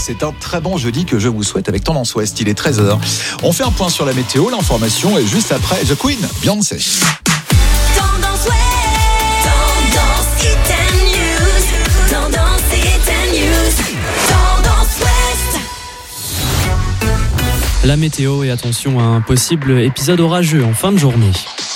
c'est un très bon jeudi que je vous souhaite avec Tendance Ouest. Il est 13h. On fait un point sur la météo, l'information est juste après The Queen, Beyoncé. Tendance Ouest, Tendance Hit News, Tendance Hit News, Tendance Ouest. La météo et attention à un possible épisode orageux en fin de journée.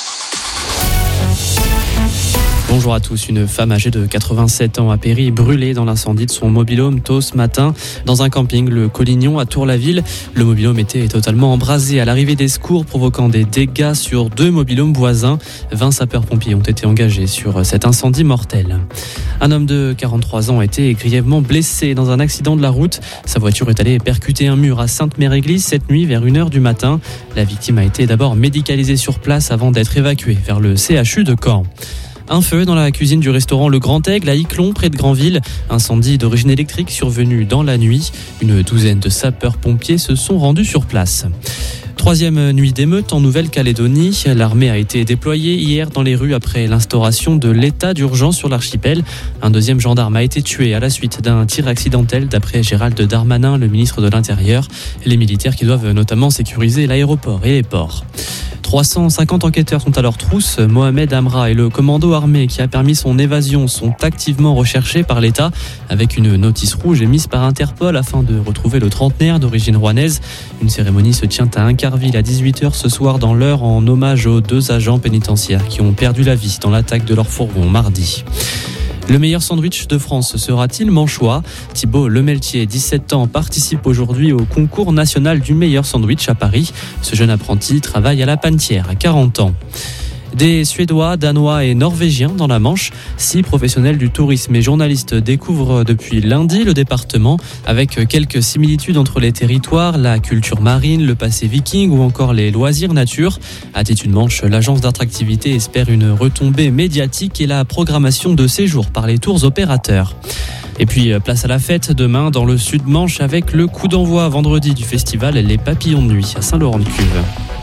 Bonjour à tous. Une femme âgée de 87 ans a péri brûlée dans l'incendie de son mobil-home tôt ce matin dans un camping, le Collignon à Tour-la-Ville. Le mobil-home était totalement embrasé à l'arrivée des secours, provoquant des dégâts sur 2 mobil-homes voisins. 20 sapeurs-pompiers ont été engagés sur cet incendie mortel. Un homme de 43 ans a été grièvement blessé dans un accident de la route. Sa voiture est allée percuter un mur à Sainte-Mère-Église cette nuit vers 1h du matin. La victime a été d'abord médicalisée sur place avant d'être évacuée vers le CHU de Caen. Un feu dans la cuisine du restaurant Le Grand Aigle à Yclon, près de Granville. Incendie d'origine électrique survenu dans la nuit. Une douzaine de sapeurs-pompiers se sont rendus sur place. 3e nuit d'émeute en Nouvelle-Calédonie. L'armée a été déployée hier dans les rues après l'instauration de l'état d'urgence sur l'archipel. Un 2e gendarme a été tué à la suite d'un tir accidentel, d'après Gérald Darmanin, le ministre de l'Intérieur. Les militaires qui doivent notamment sécuriser l'aéroport et les ports. 350 enquêteurs sont à leur trousse. Mohamed Amra et le commando armé qui a permis son évasion sont activement recherchés par l'État avec une notice rouge émise par Interpol afin de retrouver le trentenaire d'origine rouennaise. Une cérémonie se tient à Incarville à 18h ce soir dans l'Eure en hommage aux 2 agents pénitentiaires qui ont perdu la vie dans l'attaque de leur fourgon mardi. Le meilleur sandwich de France sera-t-il manchois ? Thibaut Lemeltier, 17 ans, participe aujourd'hui au concours national du meilleur sandwich à Paris. Ce jeune apprenti travaille à la Panetière à 40 ans. Des Suédois, Danois et Norvégiens dans la Manche. 6 professionnels du tourisme et journalistes découvrent depuis lundi le département avec quelques similitudes entre les territoires, la culture marine, le passé viking ou encore les loisirs nature. Attitude Manche, l'agence d'attractivité espère une retombée médiatique et la programmation de séjours par les tours opérateurs. Et puis, place à la fête demain dans le Sud-Manche avec le coup d'envoi vendredi du festival Les Papillons de Nuit à Saint-Laurent-de-Cuve.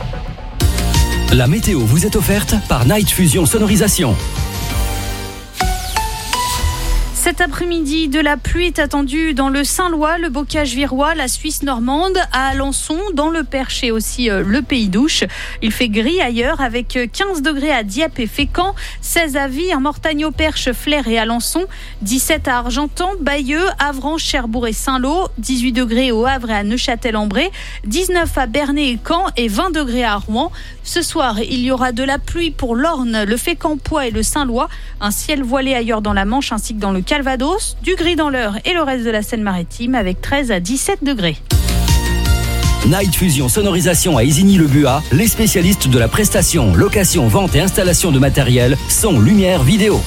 La météo vous est offerte par Night Fusion Sonorisation. Cet après-midi, de la pluie est attendue dans le Saint-Lois, le Bocage virois, la Suisse normande, à Alençon, dans le Perche et aussi le Pays d'Ouche. Il fait gris ailleurs avec 15 degrés à Dieppe et Fécamp, 16 à Vie, à Mortagne au Perche, Flers et Alençon, 17 à Argentan, Bayeux, Avranches, Cherbourg et Saint-Lô, 18 degrés au Havre et à Neuchâtel-en-Bray, 19 à Bernay et Caen et 20 degrés à Rouen. Ce soir, il y aura de la pluie pour l'Orne, le Fécampois et le Saint-Lois, un ciel voilé ailleurs dans la Manche ainsi que dans le Calvados, du gris dans l'Eure et le reste de la Seine-Maritime avec 13 à 17 degrés. Night Fusion Sonorisation à Isigny-le-Buat, les spécialistes de la prestation, location, vente et installation de matériel, son, lumière, vidéo.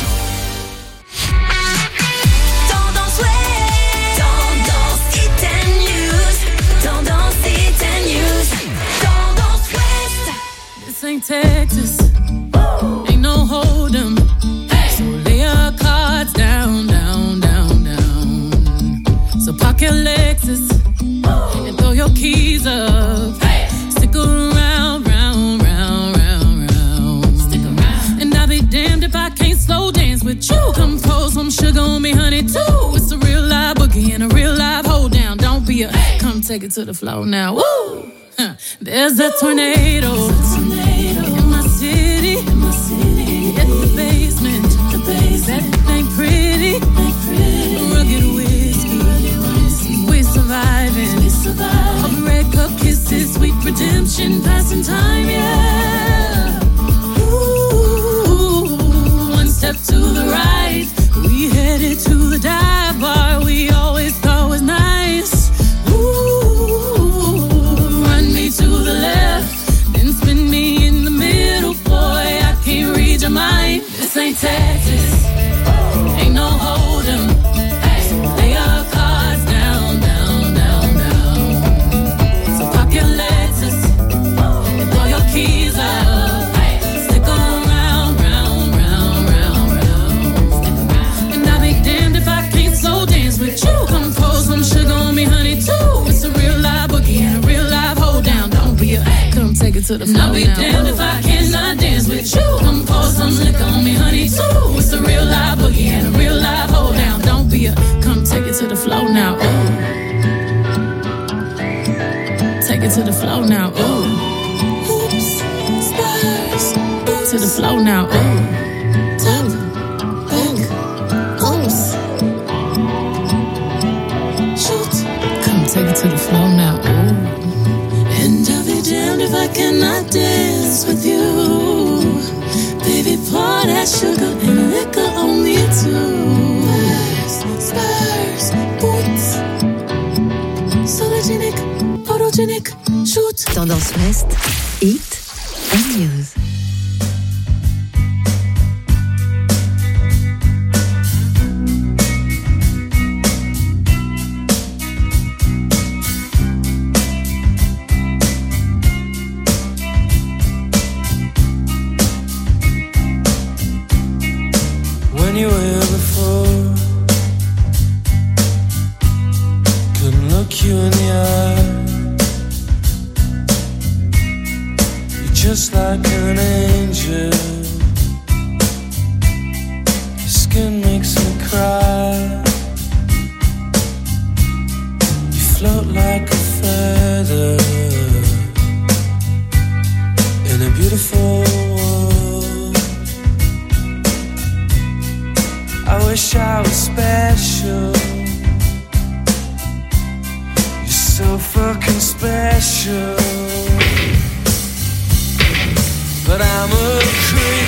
Tendance Ouest, Tendance Hit News, Tendance Hit News, Tendance Ouest. This ain't Texas, ain't no hold 'em. So lay your cards down, down, down, down. So park your Lexus and throw your keys up. Stick around, round, round, round, round. Stick around. And I'll be damned if I can't slow dance with you. Come pour some sugar on me, honey, too. It's a real live boogie and a real live hold down. Don't be a come take it to the floor now. Woo! There's a tornado in my city, at the basement. That ain't pretty. Rugged whiskey. We're surviving. All red cup kisses, sweet redemption, passing time, yeah. Ooh, one step to the right, we headed to the dive bar we always thought was nice. Ooh, run me to the left, then spin me in the middle, boy, I can't read your mind. This ain't Texas. Ain't no hold 'em. So lay your cards down, down, down, down. So park your Lexus and throw your keys up. Stick around, round, round, round, round. And I'll be damned if I can't slow dance with you. Come pour some sugar on me, honey, too. It's a real live boogie and a real live hold down. Don't be a come take it to the floor now. I'll be damned if I cannot dance with you. Come pour some liquor on me, honey, too. It's a real live boogie and a real live hold down. Don't be a come take it to the floor now. Oh. to the flow now. Ooh. Hoops, spurs, boots to the flow now. Ooh. Take it to the floor now. Ooh. And I'll be damned if I cannot dance with you. Baby, pour that sugar and liquor on me too. Spurs, boots, sologenic, photogenic, shoot. Tendance Ouest, Hit and News. Anywhere before, couldn't look you in the eye. You're just like an angel. Your skin makes me cry. You float like a feather in a beautiful world. I wish I was special. You're so fucking special. But I'm a creep.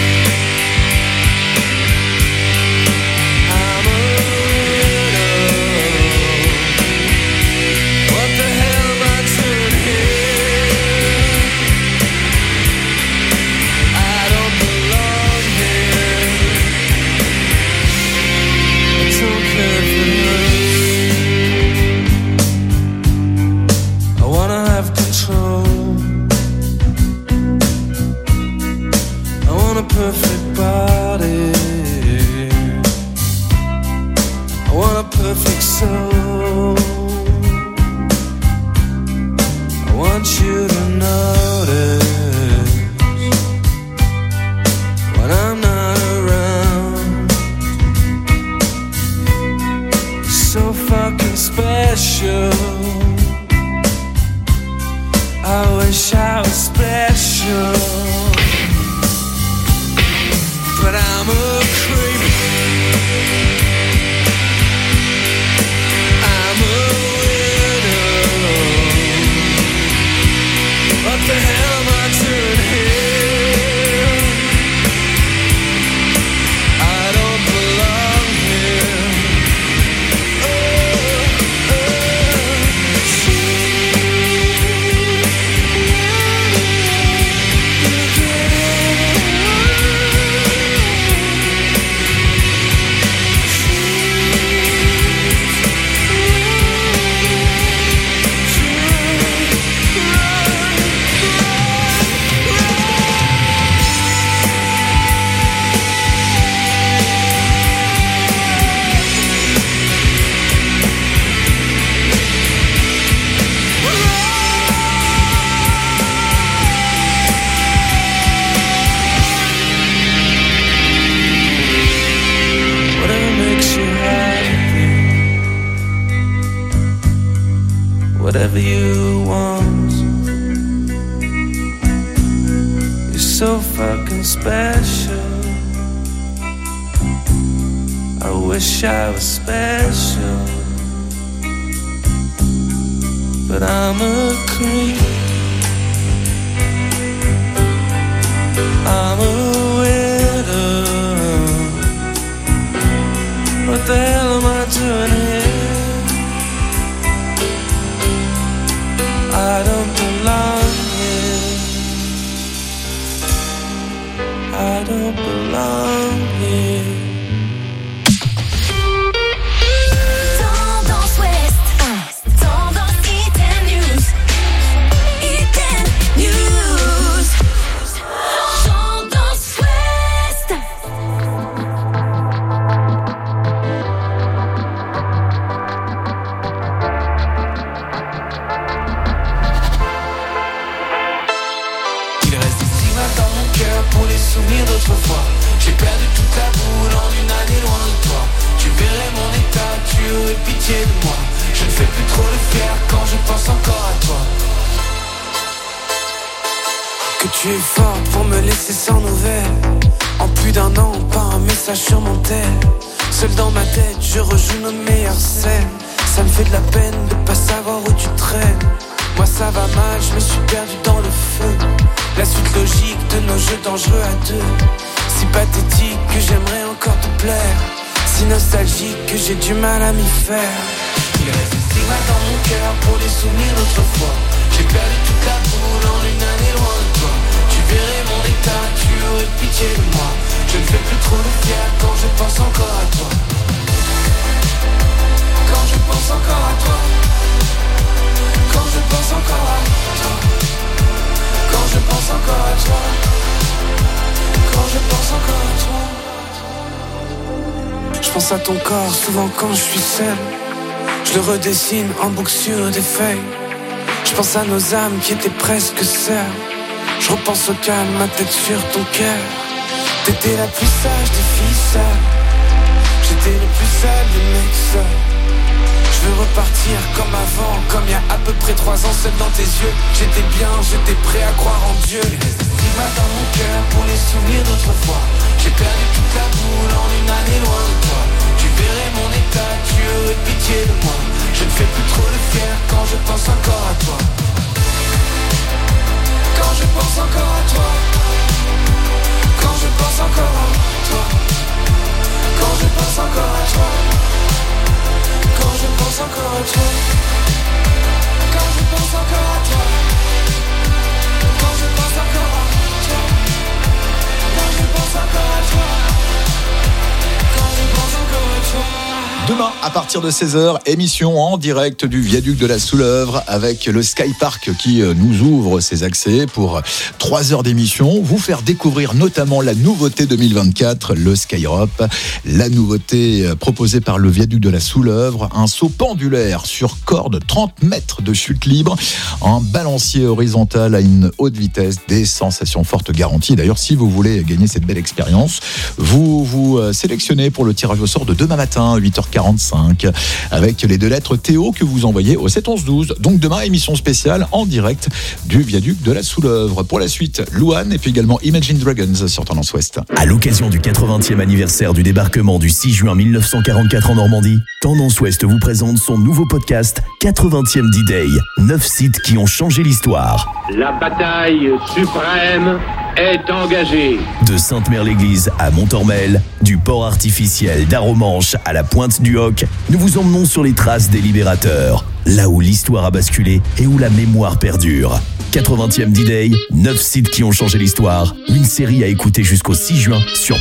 I'm a widow. What the hell am I doing here? I don't belong here. I wanna have control. I want a perfect body. I want a perfect soul. I want you to notice when I'm not around. So fucking special. I wish I was special. But I'm a creep. I'm a widow. What the hell am I doing here? I don't belong here. Whatever you want. You're so fucking special. I wish I was special. But I'm a creep. I'm a widow. What the hell am I doing here? I don't belong here. I don't belong here. Tendance Ouest. Tendance Hit and News. Hit and News. Tendance Ouest. Pour les souvenirs d'autrefois, j'ai perdu toute la boule en une année loin de toi. Tu verrais mon état, tu aurais pitié de moi. Je ne fais plus trop le fier quand je pense encore à toi. que tu es fort pour me laisser sans nouvelles. En plus d'un an, pas un message sur mon tel. Seul dans ma tête, je rejoue nos meilleures scènes. Ça me fait de la peine de pas savoir où tu traînes. Moi ça va mal, je me suis perdu dans le feu. La suite logique de nos jeux dangereux à deux. Si pathétique que j'aimerais encore te plaire. Si nostalgique que j'ai du mal à m'y faire. Il reste des stigmates dans mon cœur pour les souvenirs d'autrefois. J'ai perdu toute la boule en une année loin de toi. Tu verrais mon état, tu aurais pitié de moi. Je ne fais plus trop de fier quand je pense encore à toi. Quand je pense encore à toi. Quand je pense encore à toi. Quand je pense encore à toi. Quand je pense encore à toi. Je pense à ton corps souvent quand je suis seul. Je le redessine en boucle sur des feuilles. Je pense à nos âmes qui étaient presque sœurs. Je repense au calme, ma tête sur ton cœur. T'étais la plus sage des filles seules. J'étais le plus sale des mecs seuls. Je veux repartir comme avant, comme il y a à peu près 3 ans, seul dans tes yeux. J'étais bien, j'étais prêt à croire en Dieu. Il reste des stigmates dans mon cœur pour les souvenirs d'autrefois. J'ai perdu toute la boule en une année loin de toi. Tu verrais mon état, tu aurais pitié de moi. Je ne fais plus trop le fier quand je pense encore à toi. Quand je pense encore à toi. Quand je pense encore à toi. Quand je pense encore à toi. Quand je pense encore à toi. Quand je pense encore à toi. Quand je pense encore à toi. Quand je pense encore à toi. Quand je pense encore à toi. Demain, à partir de 16h, émission en direct du viaduc de la Soulèvre avec le Sky Park qui nous ouvre ses accès pour 3 heures d'émission. Vous faire découvrir notamment la nouveauté 2024, le Skyrop. La nouveauté proposée par le viaduc de la Soulèvre, un saut pendulaire sur corde, 30 mètres de chute libre, un balancier horizontal à une haute vitesse, des sensations fortes garanties. D'ailleurs, si vous voulez gagner cette belle expérience, vous sélectionnez pour le tirage au sort de demain matin, 8h45, avec les 2 lettres Théo que vous envoyez au 7 11 12. Donc demain, émission spéciale en direct du viaduc de la Soulèvre. Pour la suite, Louane et puis également Imagine Dragons sur Tendance Ouest. À l'occasion du 80e anniversaire du débarquement du 6 juin 1944 en Normandie, Tendance Ouest vous présente son nouveau podcast 80e D-Day. 9 sites qui ont changé l'histoire. La bataille suprême est engagée. De Sainte-Mère-l'Église à Montormel, du port artificiel d'Aromanche à la pointe du Hoc, nous vous emmenons sur les traces des libérateurs, là où l'histoire a basculé et où la mémoire perdure. 80e D-Day, 9 sites qui ont changé l'histoire, une série à écouter jusqu'au 6 juin sur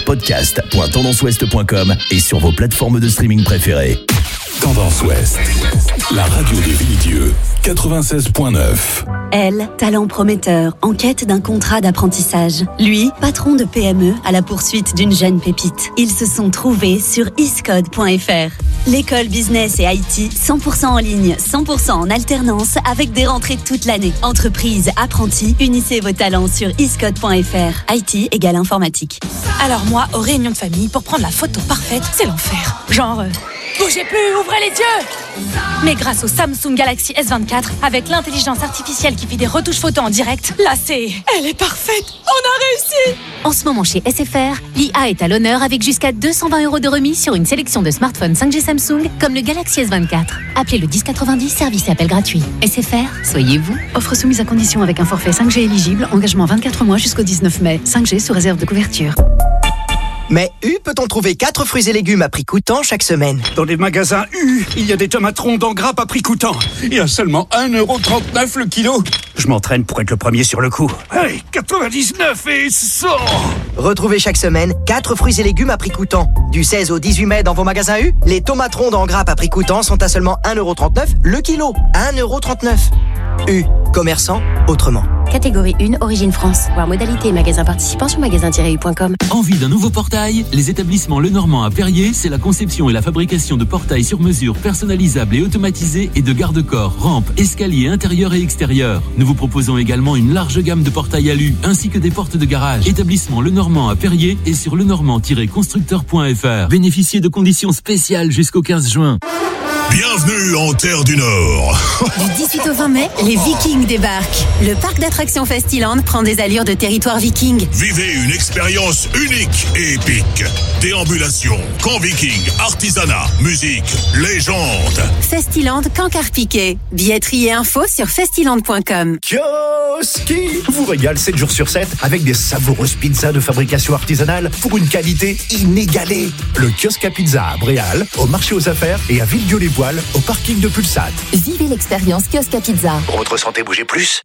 podcast.tendanceouest.com et sur vos plateformes de streaming préférées. Tendance Ouest, la radio des Villedieu, 96.9. Elle, talent prometteur, en quête d'un contrat d'apprentissage. Lui, patron de PME à la poursuite d'une jeune pépite. Ils se sont trouvés sur iscode.fr. L'école business et IT, 100% en ligne, 100% en alternance, avec des rentrées toute l'année. Entreprise, apprentis, unissez vos talents sur iscode.fr. IT égale informatique. Alors moi, aux réunions de famille, pour prendre la photo parfaite, c'est l'enfer. Genre... bougez plus, ouvrez les yeux! Mais grâce au Samsung Galaxy S24, avec l'intelligence artificielle qui fait des retouches photos en direct, là c'est... elle est parfaite! On a réussi! En ce moment chez SFR, l'IA est à l'honneur avec jusqu'à 220 € de remise sur une sélection de smartphones 5G Samsung, comme le Galaxy S24. Appelez le 1090, service et appel gratuit. SFR, soyez vous. Offre soumise à condition avec un forfait 5G éligible, engagement 24 mois jusqu'au 19 mai. 5G sous réserve de couverture. Mais U peut-on trouver 4 fruits et légumes à prix coûtant chaque semaine? Dans les magasins U, il y a des tomates rondes en grappe à prix coûtant. Et à seulement 1,39 € le kilo. Je m'entraîne pour être le premier sur le coup. Allez, 99 et 100! Retrouvez chaque semaine 4 fruits et légumes à prix coûtant. Du 16 au 18 mai dans vos magasins U, les tomates rondes en grappe à prix coûtant sont à seulement 1,39 € le kilo. 1,39 €. U, commerçant autrement. Catégorie 1, origine France. Voir modalité et magasin participant sur magasin-u.com. Envie d'un nouveau portail? Les établissements Lenormand à Perrier, c'est la conception et la fabrication de portails sur mesure personnalisables et automatisés et de garde-corps, rampes, escaliers intérieurs et extérieurs. Nous vous proposons également une large gamme de portails alu ainsi que des portes de garage. Établissement Lenormand à Perrier et sur lenormand-constructeur.fr. Bénéficiez de conditions spéciales jusqu'au 15 juin. Bienvenue en Terre du Nord. Du 18 au 20 mai, les Vikings débarquent. Le parc d'attractions Festiland prend des allures de territoire viking. Vivez une expérience unique et épique. Déambulation, camp viking, artisanat, musique, légende. Festiland Cancarpiquet. Billetterie et infos sur festiland.com. Kioski vous régale 7 jours sur 7 avec des savoureuses pizzas de fabrication artisanale pour une qualité inégalée. Le kiosque à pizza à Bréal, au marché aux affaires et à Villedieu-les-Poils, au parking de Pulsat. Vivez l'expérience kiosque à pizza. Pour votre santé, bougez plus.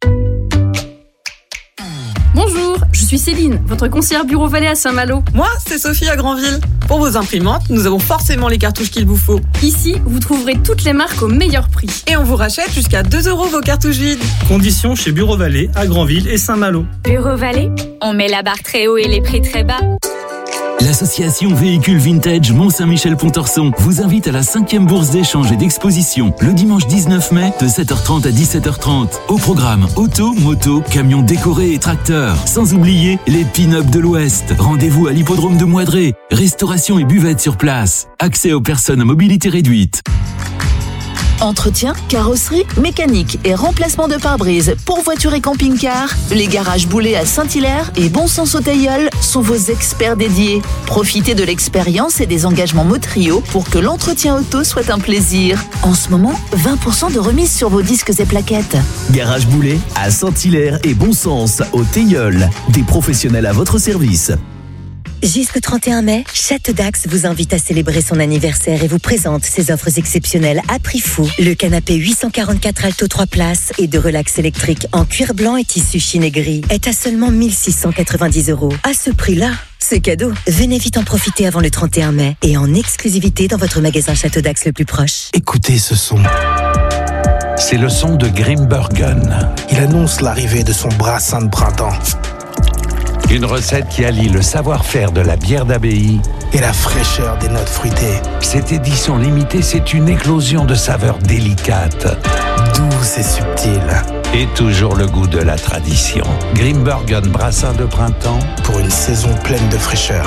Bonjour, je suis Céline, votre conseillère Bureau Vallée à Saint-Malo. Moi, c'est Sophie à Granville. Pour vos imprimantes, nous avons forcément les cartouches qu'il vous faut. Ici, vous trouverez toutes les marques au meilleur prix. Et on vous rachète jusqu'à 2 € vos cartouches vides. Conditions chez Bureau Vallée à Granville et Saint-Malo. Bureau Vallée, on met la barre très haut et les prix très bas. L'association Véhicules Vintage Mont-Saint-Michel-Pontorson vous invite à la 5e bourse d'échange et d'exposition le dimanche 19 mai de 7h30 à 17h30. Au programme auto, moto, camions décorés et tracteurs. Sans oublier les pin-up de l'Ouest. Rendez-vous à l'hippodrome de Moidré. Restauration et buvette sur place. Accès aux personnes à mobilité réduite. Entretien, carrosserie, mécanique et remplacement de pare-brise pour voitures et camping-car. Les garages Boulet à Saint-Hilaire et Bon Sens au Teilleul sont vos experts dédiés. Profitez de l'expérience et des engagements Motrio pour que l'entretien auto soit un plaisir. En ce moment, 20% de remise sur vos disques et plaquettes. Garage Boulet à Saint-Hilaire et Bon Sens au Teilleul. Des professionnels à votre service. Jusqu'au 31 mai, Château d'Axe vous invite à célébrer son anniversaire et vous présente ses offres exceptionnelles à prix fou. Le canapé 844 Alto 3 places et de relax électrique en cuir blanc et tissu chine et gris est à seulement 1690 €. À ce prix-là, c'est cadeau. Venez vite en profiter avant le 31 mai et en exclusivité dans votre magasin Château d'Axe le plus proche. Écoutez ce son. C'est le son de Grimbergen. Il annonce l'arrivée de son brassin de printemps. Une recette qui allie le savoir-faire de la bière d'abbaye et la fraîcheur des notes fruitées. Cette édition limitée, c'est une éclosion de saveurs délicates, douces et subtiles. Et toujours le goût de la tradition. Grimbergen brassin de printemps pour une saison pleine de fraîcheur.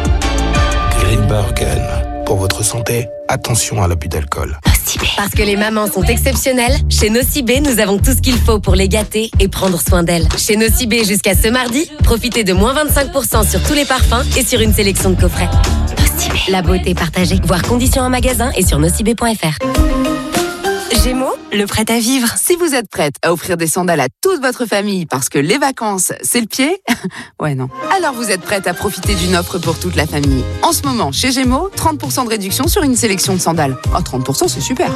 Grimbergen. Pour votre santé, attention à l'abus d'alcool. Parce que les mamans sont exceptionnelles, chez Nocibé, nous avons tout ce qu'il faut pour les gâter et prendre soin d'elles. Chez Nocibé, jusqu'à ce mardi, profitez de moins 25% sur tous les parfums et sur une sélection de coffrets. Nocibé. La beauté partagée. Voir conditions en magasin et sur nocibé.fr. Gémeaux, le prêt à vivre. Si vous êtes prête à offrir des sandales à toute votre famille parce que les vacances, c'est le pied, ouais non. Alors vous êtes prête à profiter d'une offre pour toute la famille. En ce moment, chez Gémeaux, 30% de réduction sur une sélection de sandales. Ah, 30%, c'est super.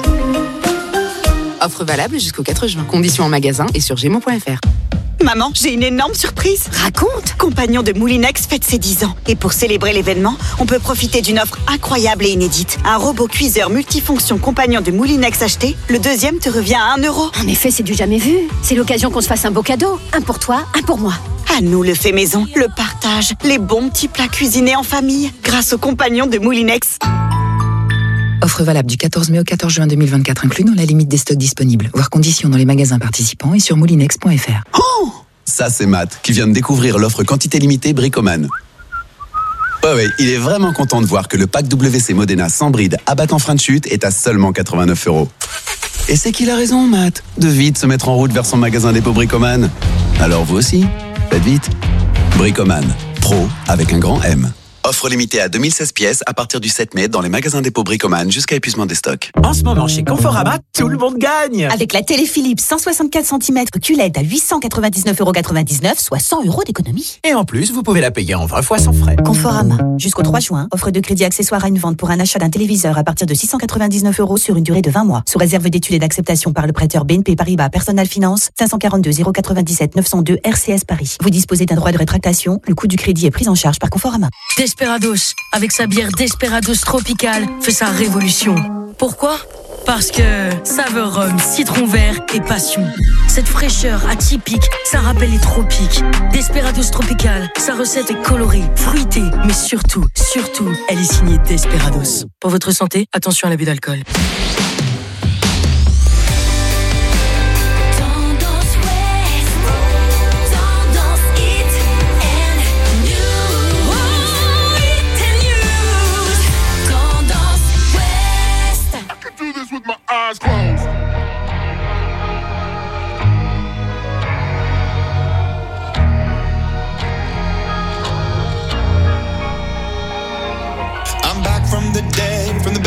Offre valable jusqu'au 4 juin. Conditions en magasin et sur gémeaux.fr. Maman, j'ai une énorme surprise. Raconte. Compagnon de Moulinex fête ses 10 ans. Et pour célébrer l'événement, on peut profiter d'une offre incroyable et inédite. Un robot cuiseur multifonction compagnon de Moulinex acheté, le deuxième te revient à 1 €. En effet, c'est du jamais vu. C'est l'occasion qu'on se fasse un beau cadeau. Un pour toi, un pour moi. À nous le fait maison, le partage, les bons petits plats cuisinés en famille, grâce aux compagnons de Moulinex. Offre valable du 14 mai au 14 juin 2024, inclus dans la limite des stocks disponibles. Voir conditions dans les magasins participants et sur moulinex.fr. Oh, ça, c'est Matt, qui vient de découvrir l'offre quantité limitée Bricoman. Ouais, il est vraiment content de voir que le pack WC Modena sans bride à bac en frein de chute est à seulement 89 €. Et c'est qu'il a raison, Matt, de vite se mettre en route vers son magasin dépôt Bricoman. Alors vous aussi, faites vite. Bricoman, pro avec un grand M. Offre limitée à 2016 pièces à partir du 7 mai dans les magasins dépôt Bricoman jusqu'à épuisement des stocks. En ce moment, chez Conforama, tout le monde gagne. Avec la télé Philips 164 cm QLED à 899,99 €, soit 100 € d'économie. Et en plus, vous pouvez la payer en 20 fois sans frais. Conforama. Jusqu'au 3 juin, offre de crédit accessoire à une vente pour un achat d'un téléviseur à partir de 699 € sur une durée de 20 mois. Sous réserve d'études et d'acceptation par le prêteur BNP Paribas Personal Finance, 542 097 902 RCS Paris. Vous disposez d'un droit de rétractation. Le coût du crédit est pris en charge par Conforama. Desperados, avec sa bière Desperados Tropical, fait sa révolution. Pourquoi ? Parce que saveur rhum, citron vert et passion. Cette fraîcheur atypique, ça rappelle les tropiques. Desperados Tropical, sa recette est colorée, fruitée, mais surtout, elle est signée Desperados. Pour votre santé, attention à l'abus d'alcool.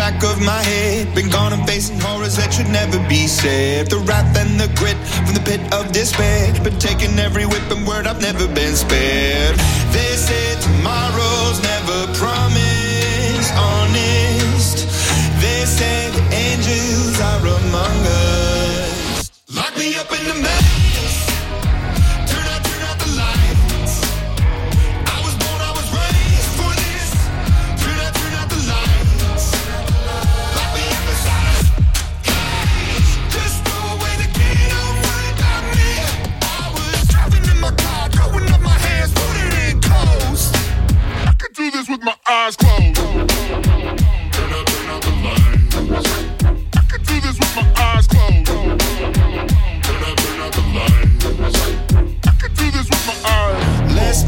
back of my head. Been gone and facing horrors that should never be said. The wrath and the grit from the pit of despair. Been taking every whip and word, I've never been spared. They say tomorrow's never promised, honest. They say the angels are among us. Lock me up in the maze. Turn out the lights. I was born, I was raised for this. Turn out the lights. Lock me up inside a cage. Just throw away the key, don't worry about me. I was driving in my car, throwing up my hands, putting it in coast. I could do this with my eyes closed. Turn out the lights. I could do this with my eyes closed. Turn out the lights. I could do this with my eyes. Less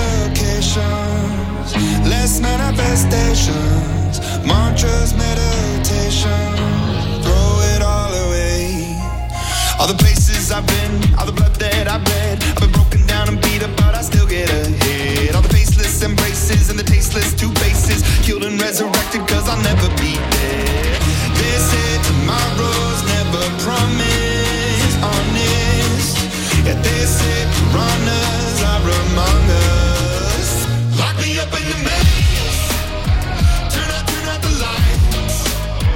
medications, less manifestations, mantras, meditation, throw it all away. All the places I've been, all the blood that I've bled, I've been broken down and beat up, but I still get ahead. All the faceless embraces and the tasteless two faces, killed and resurrected, cause I'll never be dead. They say tomorrow's never promised, honest. Yeah, they say piranhas are among us. Lock me up in the maze. Turn out the lights.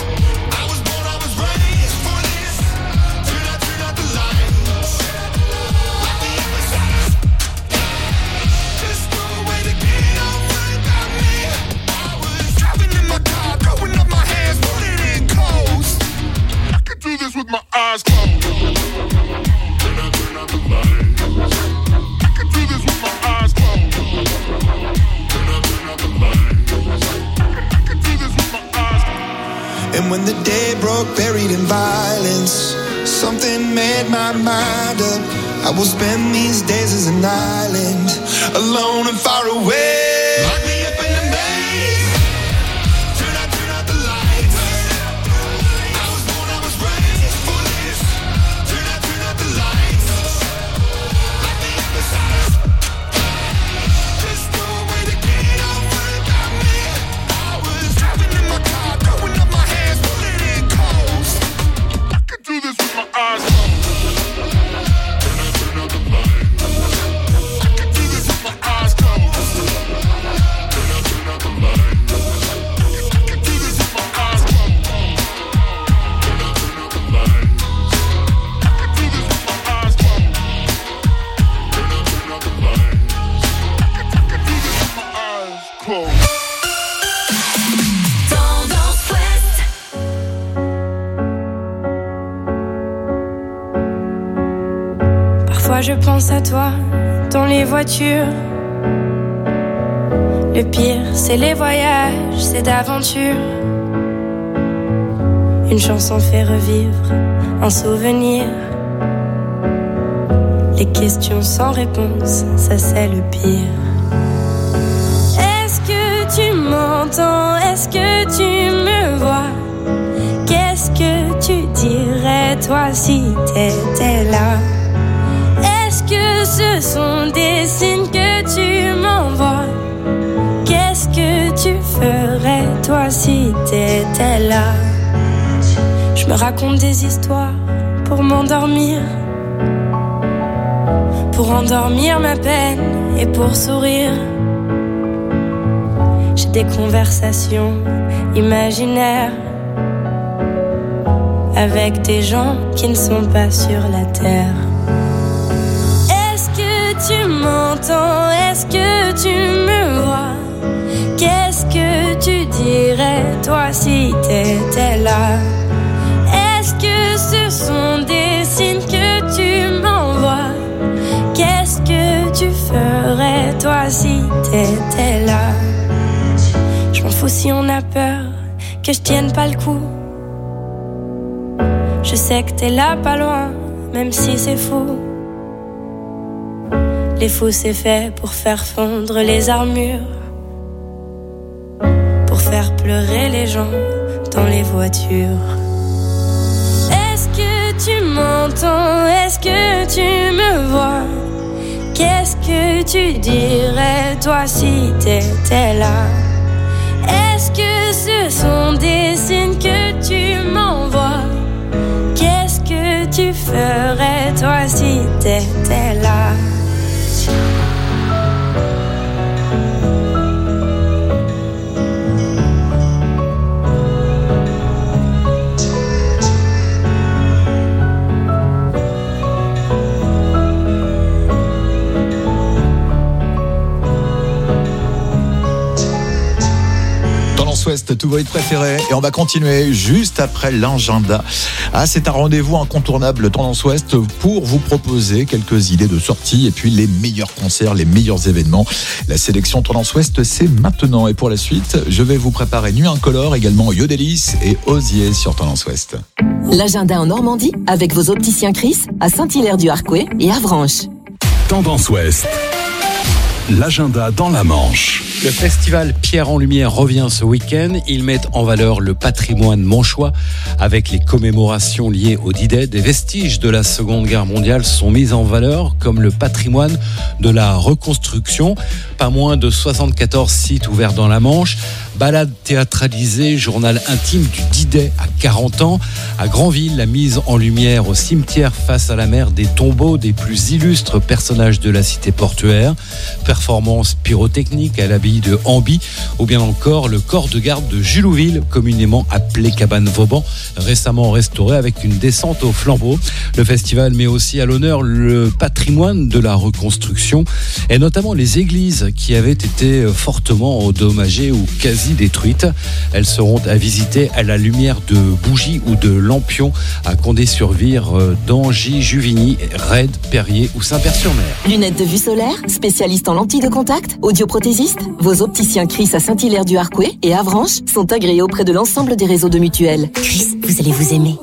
I was born, I was raised for this. Turn out the lights. Lock me up inside a cage. Just throw away the key, don't worry about me. I was driving in my car, throwing up my hands, putting it in coast. I could do this with my eyes closed. Turn out the lights. I could do this with my eyes closed. Turn out the lights. I could do this with my eyes closed. And when the day broke, buried in violence, something made my mind up. I will spend these days as an island, alone and far away. Lock me up in the maze. Turn out the lights. I was born, I was raised for this. Turn out the lights. Lock me up inside a cage. Just throw away the key, don't worry about me. I was driving in my car, throwing up my hands, putting it in coast. I could do this with my eyes closed. Turn out the lights. I could do this with my eyes closed. Turn out the lights. I could do this with my eyes closed. Turn out the lights. I could do this with my eyes closed. Turn out the lights. I could do this with my eyes closed. Tendance Ouest. Parfois je pense à toi dans les voitures. Le pire, c'est les voyages, c'est d'aventure. Une chanson fait revivre un souvenir. Les questions sans réponse, ça c'est le pire. Est-ce que tu m'entends? Est-ce que tu me vois? Qu'est-ce que tu dirais toi si t'étais là? Est-ce que ce sont des signes que tu m'envoies? Qu'est-ce que tu ferais toi si t'étais là? Je me raconte des histoires pour m'endormir, pour endormir ma peine et pour sourire. J'ai des conversations imaginaires avec des gens qui ne sont pas sur la terre. Est-ce que tu m'entends? Est-ce que tu me vois? Qu'est-ce que tu dirais toi si t'étais là? Est-ce que ce sont des signes que tu m'envoies? Qu'est-ce que tu ferais toi si t'étais là? Je m'en fous si on a peur que je tienne pas le coup. Je sais que t'es là pas loin, même si c'est fou. Les fous c'est fait pour faire fondre les armures, pour faire pleurer les gens dans les voitures. Est-ce que tu m'entends? Est-ce que tu me vois? Qu'est-ce que tu dirais toi si t'étais là? Est-ce que ce sont des signes tu ferais toi si t'étais là? Ouest, tous vos hits préférés. Et on va continuer juste après l'agenda. C'est un rendez-vous incontournable Tendance Ouest pour vous proposer quelques idées de sortie et puis les meilleurs concerts, les meilleurs événements. La sélection Tendance Ouest, c'est maintenant. Et pour la suite, je vais vous préparer Nuit Incolore, également Yodelis et Osier sur Tendance Ouest. L'agenda en Normandie avec vos opticiens Chris à Saint-Hilaire-du-Harcouët et Avranches. Tendance Ouest. L'agenda dans la Manche. Le festival Pierre en Lumière revient ce week-end. Ils mettent en valeur le patrimoine manchois avec les commémorations liées au D-Day. Des vestiges de la Seconde Guerre mondiale sont mis en valeur comme le patrimoine de la reconstruction. Pas moins de 74 sites ouverts dans la Manche. Balade théâtralisée, journal intime du D-Day à 40 ans. À Granville, la mise en lumière au cimetière face à la mer des tombeaux des plus illustres personnages de la cité portuaire. Performance pyrotechnique à l'abbaye de Hamby, ou bien encore le corps de garde de Julouville, communément appelé Cabane Vauban, récemment restauré avec une descente au flambeau. Le festival met aussi à l'honneur le patrimoine de la reconstruction et notamment les églises qui avaient été fortement endommagées ou quasi détruites. Elles seront à visiter à la lumière de bougies ou de lampions à Condé-sur-Vire, Dangy, Juvigny, Raides, Perrier ou Saint-Père-sur-Mer. Lunettes de vue solaire, spécialistes en lentilles de contact, audioprothésistes, vos opticiens Chris à Saint-Hilaire-du-Harcouët et Avranches sont agréés auprès de l'ensemble des réseaux de mutuelles. Chris, vous allez vous aimer.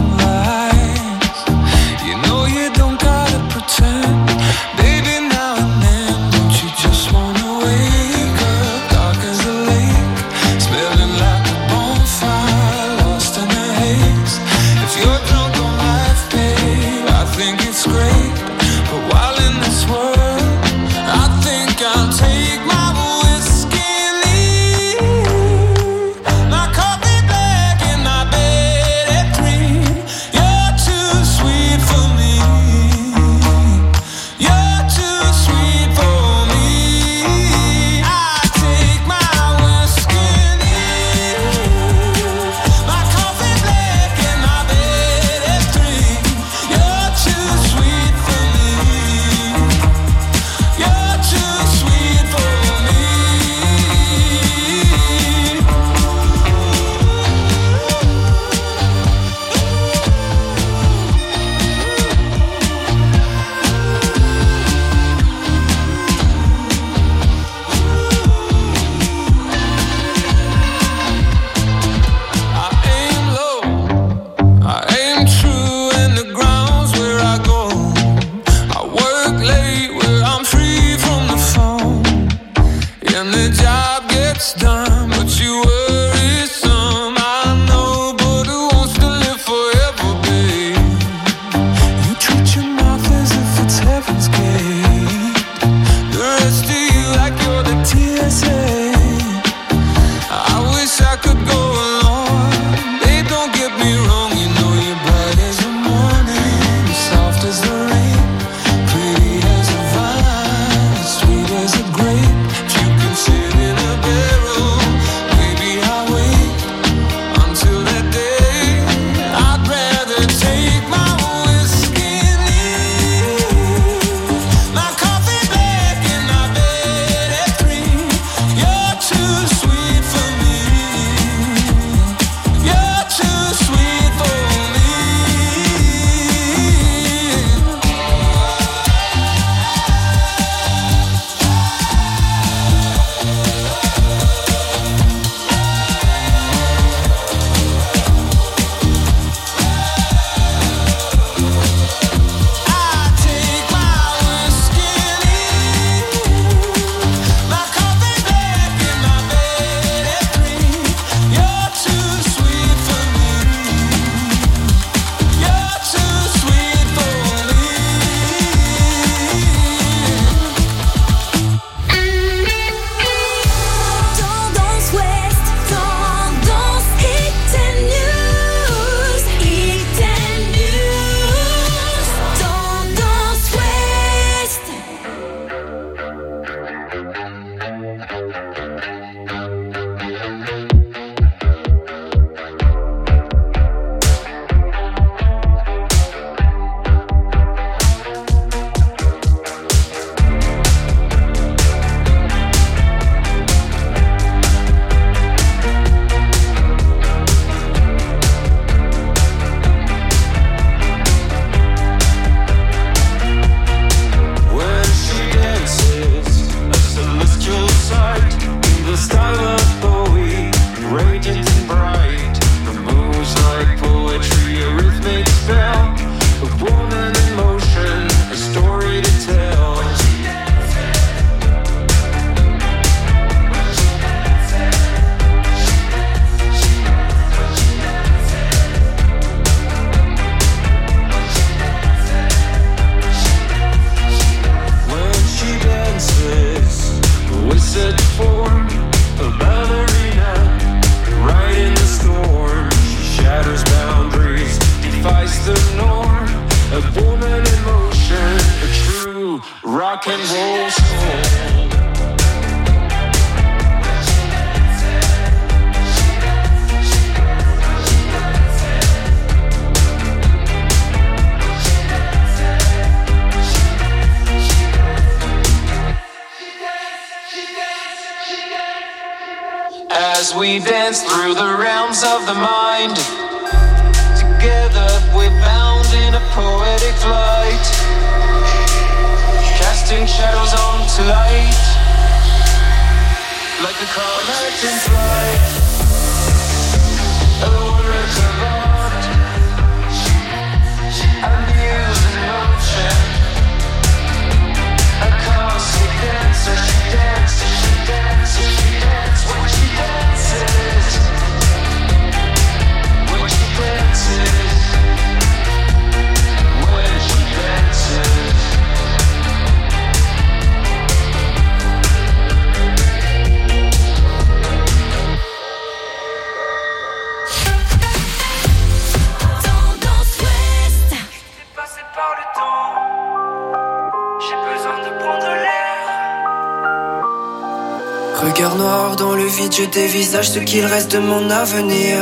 Baby, now boundaries, defies the norm. A woman in motion, a true rock and roll soul. As we dance through the realms of the mind, together we're bound in a poetic flight, casting shadows onto light, like a comet in flight, a work of art, a muse in motion, a cosmic dancer. She dances, she dances, she dances when she dances, when she dances, when she dances. Tendance Ouest. J'étais passé par le temps, j'ai besoin de prendre l'air. Regard noir dans le vide, je dévisage ce qu'il reste de mon avenir.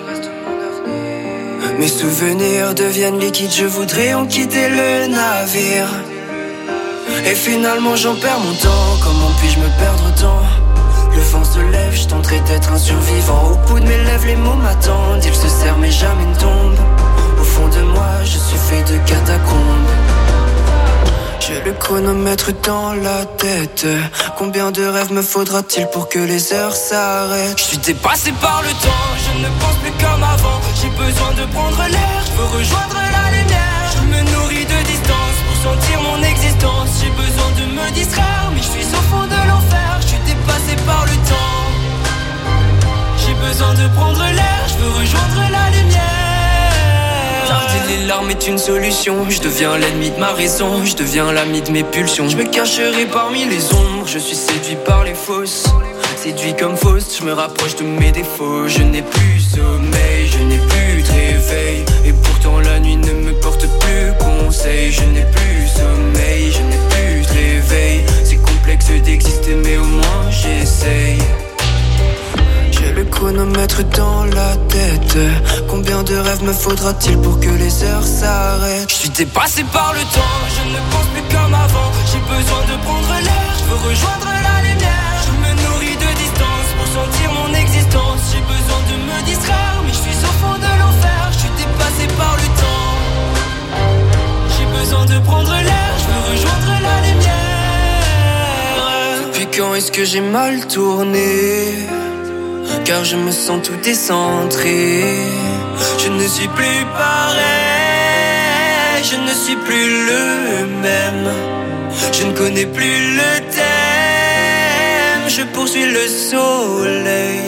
Mes souvenirs deviennent liquides, je voudrais en quitter le navire. Et finalement j'en perds mon temps, comment puis-je me perdre autant? Le vent se lève, je tenterai d'être un survivant. Au bout de mes lèvres les mots m'attendent, ils se serrent mais jamais ne tombent. Au fond de moi je suis fait de catacombes. J'ai le chronomètre dans la tête. Combien de rêves me faudra-t-il pour que les heures s'arrêtent? Je suis dépassé par le temps, je ne pense plus comme avant. J'ai besoin de prendre l'air, je veux rejoindre la lumière. Je me nourris de distance pour sentir mon existence. J'ai besoin de me distraire, mais je suis au fond de l'enfer. Je suis dépassé par le temps. J'ai besoin de prendre l'air, je veux rejoindre la lumière. Garder les larmes est une solution. Je deviens l'ennemi de ma raison, je deviens l'ami de mes pulsions. Je me cacherai parmi les ombres, je suis séduit par les fausses. Séduit comme fausse, je me rapproche de mes défauts. Je n'ai plus sommeil, je n'ai plus de réveil. Et pourtant la nuit ne me porte plus conseil. Je n'ai plus sommeil, je n'ai plus de réveil. C'est complexe d'exister mais au moins j'essaye. J'ai le chronomètre dans la tête. Combien de rêves me faudra-t-il pour que les heures s'arrêtent? Je suis dépassé par le temps, je ne pense plus comme avant. J'ai besoin de prendre l'air, je veux rejoindre la lumière. Je me nourris de distance pour sentir mon existence. J'ai besoin de me distraire, mais je suis au fond de l'enfer. Je suis dépassé par le temps. J'ai besoin de prendre l'air, je veux rejoindre la lumière. Depuis quand est-ce que j'ai mal tourné? Car je me sens tout décentré. Je ne suis plus pareil, je ne suis plus le même. Je ne connais plus le thème, je poursuis le soleil.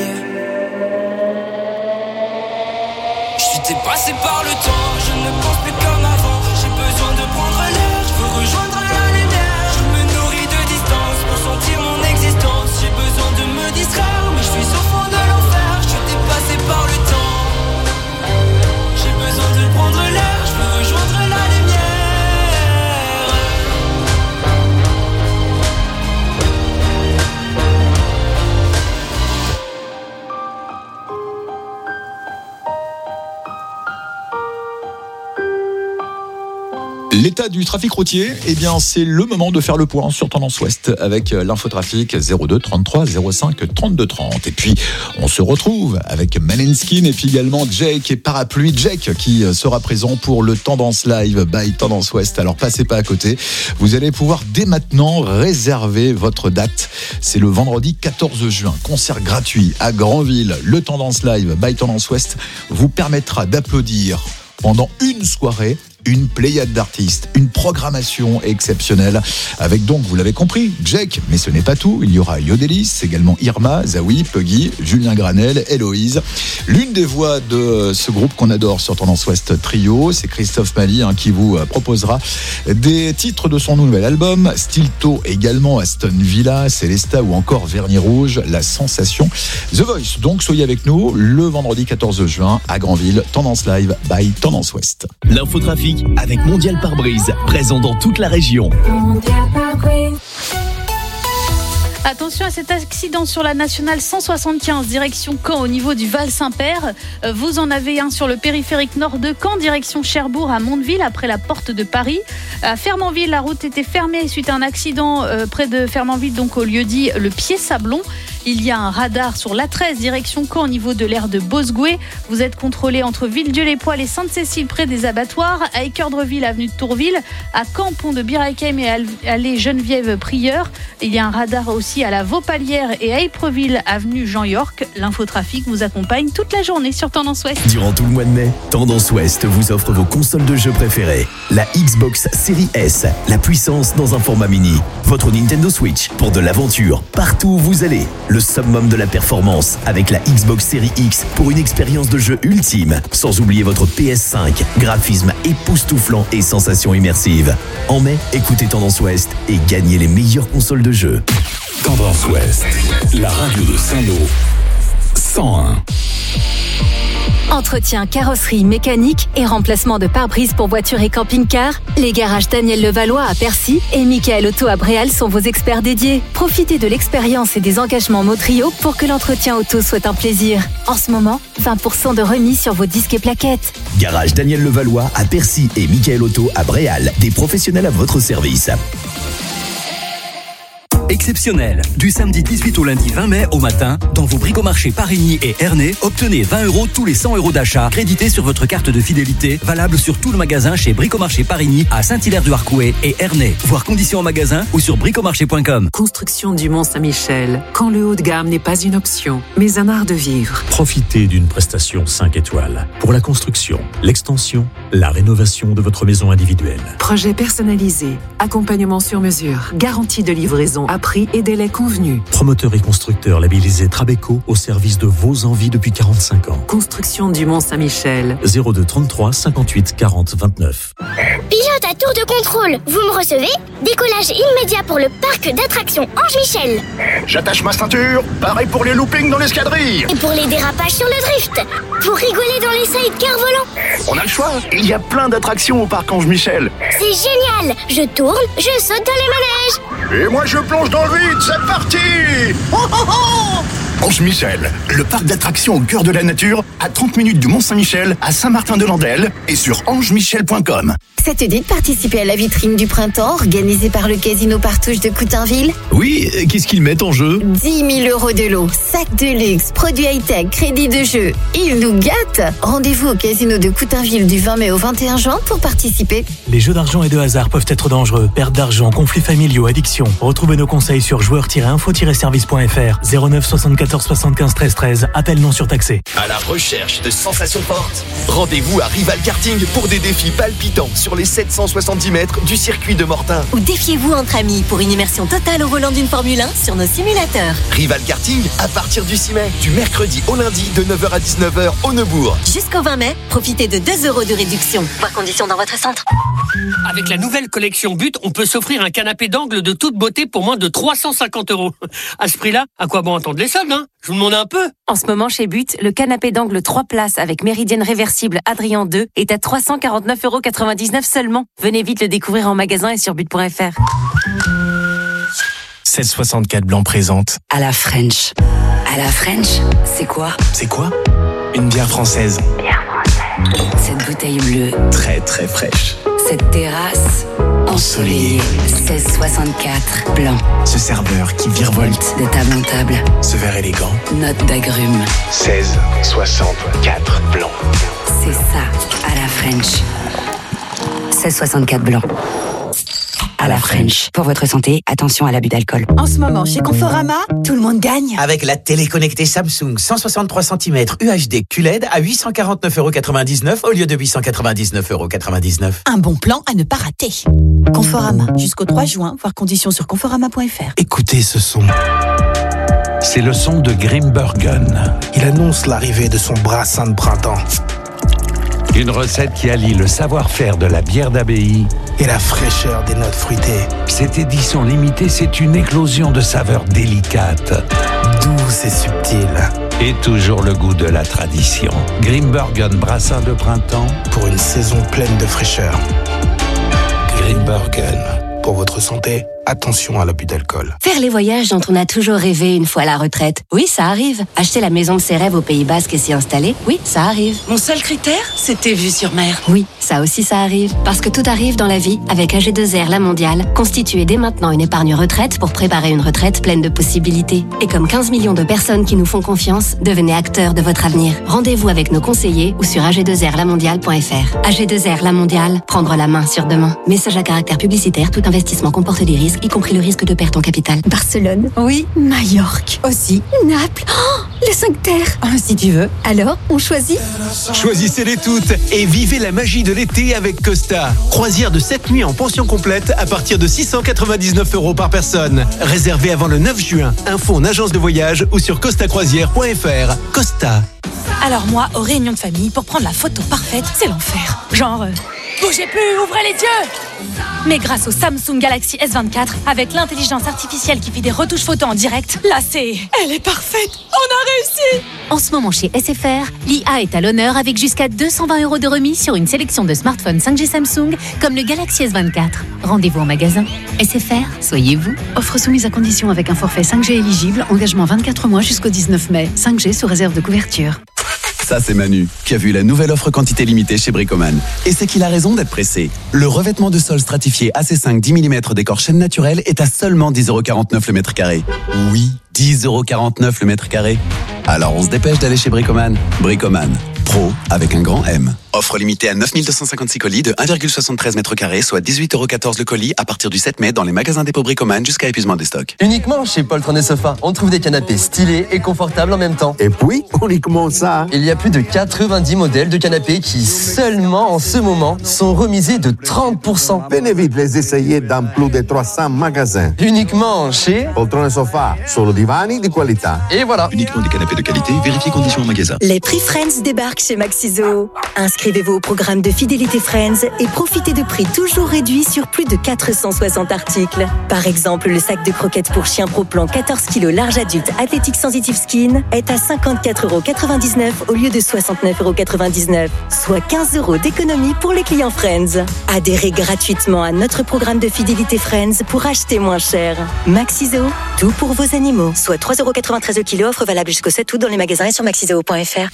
Je suis dépassé par le temps, je ne pense plus comme avant. J'ai besoin de prendre l'air, je veux rejoindre la lumière. Je me nourris de distance pour sentir mon existence. J'ai besoin de me distraire, mais je suis au fond de l'enfer. Je suis dépassé par le temps. J'ai besoin de prendre l'air, je veux rejoindre la lumière. L'état du trafic routier, eh bien, c'est le moment de faire le point sur Tendance Ouest avec l'infotrafic 02 33 05 32 30. Et puis, on se retrouve avec Maneskin et puis également Jake et Parapluie. Jake qui sera présent pour le Tendance Live by Tendance Ouest. Alors, passez pas à côté. Vous allez pouvoir dès maintenant réserver votre date. C'est le vendredi 14 juin. Concert gratuit à Granville. Le Tendance Live by Tendance Ouest vous permettra d'applaudir pendant une soirée une pléiade d'artistes, une programmation exceptionnelle avec donc, vous l'avez compris, Jake, mais ce n'est pas tout. Il y aura Yodelis, également Irma, Zawi, Puggy, Julien Granel, Héloïse. L'une des voix de ce groupe qu'on adore sur Tendance Ouest Trio, c'est Christophe Mali qui vous proposera des titres de son nouvel album. Stilto également, Aston Villa, Célesta ou encore Vernis Rouge, La Sensation. The Voice, donc soyez avec nous le vendredi 14 juin à Granville. Tendance Live by Tendance Ouest. L'infotrafic avec Mondial Pare-Brise, présent dans toute la région. Attention à cet accident sur la nationale 175 direction Caen au niveau du Val-Saint-Père. Vous en avez un sur le périphérique nord de Caen direction Cherbourg à Mondeville après la porte de Paris. À Fermanville, la route était fermée suite à un accident près de Fermanville, donc au lieu dit le Pied-Sablon. Il y a un radar sur l'A13 direction Caen au niveau de l'aire de Bosgoué. Vous êtes contrôlé entre Villedieu-les-Poils et Sainte-Cécile près des abattoirs, à Équeurdreville, avenue de Tourville, à Caen, pont de Bir-Hakeim et allée Geneviève-Prieure. Il y a un radar aussi à la Vaupalière et à Épreville, avenue Jean-York. L'infotrafic vous accompagne toute la journée sur Tendance Ouest. Durant tout le mois de mai, Tendance Ouest vous offre vos consoles de jeux préférées. La Xbox Series S, la puissance dans un format mini. Votre Nintendo Switch pour de l'aventure partout où vous allez. Le summum de la performance avec la Xbox Series X pour une expérience de jeu ultime. Sans oublier votre PS5, graphisme époustouflant et sensations immersives. En mai, écoutez Tendance Ouest et gagnez les meilleures consoles de jeu. Tendance Ouest, la radio de Saint-Lô, 101. Entretien, carrosserie, mécanique et remplacement de pare-brise pour voitures et camping-cars, les garages Daniel Levallois à Percy et Michael Auto à Bréal sont vos experts dédiés. Profitez de l'expérience et des engagements Motrio pour que l'entretien auto soit un plaisir. En ce moment, 20% de remise sur vos disques et plaquettes. Garage Daniel Levallois à Percy et Michael Auto à Bréal, des professionnels à votre service. Exceptionnel. Du samedi 18 au lundi 20 mai au matin, dans vos bricomarchés Parigny et Ernée, obtenez 20 € tous les 100 € d'achat crédités sur votre carte de fidélité, valable sur tout le magasin chez Bricomarché Parigny à Saint-Hilaire-du-Harcouët et Ernée. Voir conditions en magasin ou sur bricomarché.com. Construction du Mont-Saint-Michel. Quand le haut de gamme n'est pas une option, mais un art de vivre. Profitez d'une prestation 5 étoiles pour la construction, l'extension, la rénovation de votre maison individuelle. Projet personnalisé, accompagnement sur mesure, garantie de livraison à prix et délai convenus. Promoteur et constructeur labellisé Trabeco au service de vos envies depuis 45 ans. Construction du Mont-Saint-Michel. 02 33 58 40 29. Pilote à tour de contrôle, vous me recevez? Décollage immédiat pour le parc d'attractions Ange Michel. J'attache ma ceinture, pareil pour les loopings dans l'escadrille. Et pour les dérapages sur le drift. Pour rigoler dans les sidecars volants. On a le choix, il y a plein d'attractions au parc Ange Michel. C'est génial, je tourne, je saute dans les manèges. Et moi je plonge dans le vide, c'est parti. Oh, oh, oh. Ange Michel, le parc d'attractions au cœur de la nature, à 30 minutes du Mont-Saint-Michel, à Saint-Martin-de-Landelle et sur angemichel.com. Ça te dit de participer à la vitrine du printemps organisée par le Casino Partouche de Coutainville? Oui, qu'est-ce qu'ils mettent en jeu? 10 000 € de lot, sacs de luxe, produits high-tech, crédits de jeu. Ils nous gâtent. Rendez-vous au Casino de Coutainville du 20 mai au 21 juin pour participer. Les jeux d'argent et de hasard peuvent être dangereux. Perte d'argent, conflits familiaux, addiction. Retrouvez nos conseils sur joueurs-info-service.fr. 09 74 75 13 13. Appel non surtaxé. À la recherche de sensations fortes, rendez-vous à Rival Karting pour des défis palpitants sur les 770 mètres du circuit de Mortain. Ou défiez-vous entre amis pour une immersion totale au volant d'une Formule 1 sur nos simulateurs. Rival Karting à partir du 6 mai, du mercredi au lundi de 9h à 19h au Neubourg. Jusqu'au 20 mai, profitez de 2 € de réduction. Voir conditions dans votre centre. Avec la nouvelle collection But, on peut s'offrir un canapé d'angle de toute beauté pour moins de 350 €. À ce prix-là, à quoi bon attendre les soldes, hein? Je vous demande un peu. En ce moment, chez But, le canapé d'angle 3 places avec méridienne réversible Adrien 2 est à 349,99 € seulement. Venez vite le découvrir en magasin et sur but.fr. 764 Blanc présente À la French. À la French, c'est quoi? C'est quoi? Une bière française. Cette bouteille bleue. Très très fraîche. Cette terrasse ensoleillée. 1664 Blanc. Ce serveur qui virevolte de table en table. Ce verre élégant. Note d'agrumes. 1664 Blanc. C'est ça, à la French. 1664 Blanc. à la French. Pour votre santé, attention à l'abus d'alcool. En ce moment, chez Conforama, tout le monde gagne. Avec la télé connectée Samsung 163 cm UHD QLED à 849,99 € au lieu de 899,99 €. Un bon plan à ne pas rater. Conforama, jusqu'au 3 juin, voir conditions sur conforama.fr. Écoutez ce son. C'est le son de Grimbergen. Il annonce l'arrivée de son brassin de printemps. Une recette qui allie le savoir-faire de la bière d'abbaye et la fraîcheur des notes fruitées. Cette édition limitée, c'est une éclosion de saveurs délicates, douces et subtiles. Et toujours le goût de la tradition. Grimbergen brassin de printemps pour une saison pleine de fraîcheur. Grimbergen. Pour votre santé, attention à l'abus d'alcool. Faire les voyages dont on a toujours rêvé une fois à la retraite. Oui, ça arrive. Acheter la maison de ses rêves au Pays Basque et s'y installer. Oui, ça arrive. Mon seul critère, c'était vue sur mer. Oui, ça aussi ça arrive. Parce que tout arrive dans la vie. Avec AG2R La Mondiale, constituez dès maintenant une épargne retraite pour préparer une retraite pleine de possibilités. Et comme 15 millions de personnes qui nous font confiance, devenez acteurs de votre avenir. Rendez-vous avec nos conseillers ou sur ag2rlamondiale.fr. AG2R La Mondiale, prendre la main sur demain. Message à caractère publicitaire, tout investissement comporte des risques, y compris le risque de perte en capital. Barcelone. Oui. Majorque. Aussi. Naples. Oh, les 5 terres. Si tu veux. Alors, on choisit. Choisissez-les toutes et vivez la magie de l'été avec Costa. Croisière de 7 nuits en pension complète à partir de 699 € par personne. Réservé avant le 9 juin. Info en agence de voyage ou sur costacroisière.fr. Costa. Alors moi, aux réunions de famille, pour prendre la photo parfaite, c'est l'enfer. Genre, bougez plus, ouvrez les yeux. Mais grâce au Samsung Galaxy S24, avec l'intelligence artificielle qui fait des retouches photos en direct, là elle est parfaite. On a réussi. En ce moment chez SFR, l'IA est à l'honneur avec jusqu'à 220 € de remise sur une sélection de smartphones 5G Samsung comme le Galaxy S24. Rendez-vous en magasin. SFR, soyez vous. Offre soumise à condition avec un forfait 5G éligible, engagement 24 mois jusqu'au 19 mai. 5G sous réserve de couverture. Ça, c'est Manu, qui a vu la nouvelle offre quantité limitée chez Bricoman. Et c'est qu'il a raison d'être pressé. Le revêtement de sol stratifié AC5 10 mm décor chêne naturel est à seulement 10,49 € le mètre carré. Oui, 10,49 € le mètre carré. Alors on se dépêche d'aller chez Bricoman. Bricoman, pro avec un grand M. Offre limitée à 9256 colis de 1,73 m², soit 18,14 € le colis à partir du 7 mai dans les magasins dépôt Bricoman jusqu'à épuisement des stocks. Uniquement chez Poltron et Sofa, on trouve des canapés stylés et confortables en même temps. Et puis, uniquement ça. Il y a plus de 90 modèles de canapés qui, seulement en ce moment, sont remisés de 30%. Venez vite les essayer dans plus de 300 magasins. Uniquement chez Poltron et Sofa, solo divani di qualità. Et voilà. Uniquement des canapés de qualité, vérifiez conditions en magasin. Les prix Friends débarquent chez Maxiso. Inscrivez-vous au programme de fidélité Friends et profitez de prix toujours réduits sur plus de 460 articles. Par exemple, le sac de croquettes pour chien Pro Plan 14 kg large adulte Athletic Sensitive Skin est à 54,99 € au lieu de 69,99 €, soit 15 € d'économie pour les clients Friends. Adhérez gratuitement à notre programme de fidélité Friends pour acheter moins cher. Maxiso, tout pour vos animaux, soit 3,93 € le kilo, offre valable jusqu'au 7 août dans les magasins et sur maxiso.fr.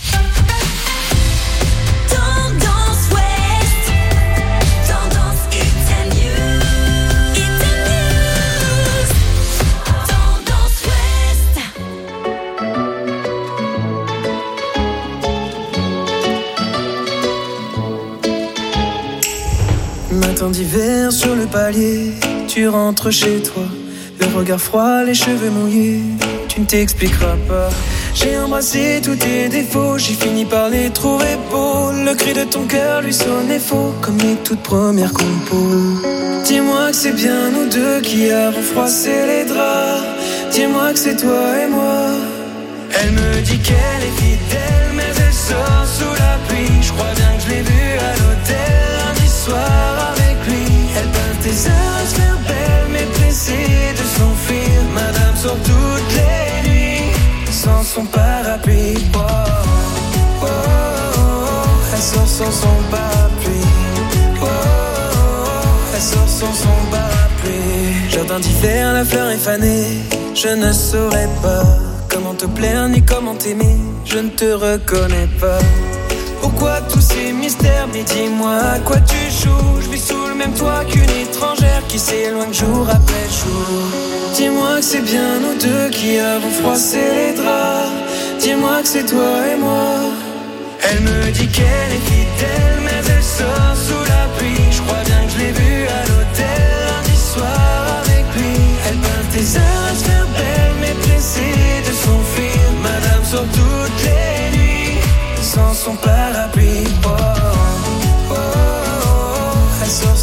Matin d'hiver sur le palier, tu rentres chez toi, le regard froid, les cheveux mouillés, tu ne t'expliqueras pas. J'ai embrassé tous tes défauts, j'ai fini par les trouver beaux. Le cri de ton cœur lui sonnait faux, comme les toutes premières compos. Dis-moi que c'est bien nous deux qui avons froissé les draps. Dis-moi que c'est toi et moi. Elle me dit qu'elle est fidèle, mais elle sort sous la pluie. Je crois bien que je l'ai vue à l'hôtel lundi soir avec lui. Elle passe des heures à se faire belle, mais pressée de s'enfuir. Madame sort toutes les nuits sans son parapluie. Oh, oh, oh, oh. Elle sort sans son parapluie. Oh, oh, oh. Elle sort sans son parapluie. Jardin d'hiver, la fleur est fanée. Je ne saurais pas comment te plaire ni comment t'aimer. Je ne te reconnais pas. Pourquoi tous ces mystères? Mais dis-moi à quoi tu joues. Je vis sous le même toit qu'une étrangère qui s'éloigne jour après jour. Dis-moi que c'est bien nous deux qui avons froissé les draps. Dis-moi que c'est toi et moi. Elle me dit qu'elle est fidèle, mais elle sort sous la pluie. Je crois bien que je l'ai vue à l'hôtel lundi soir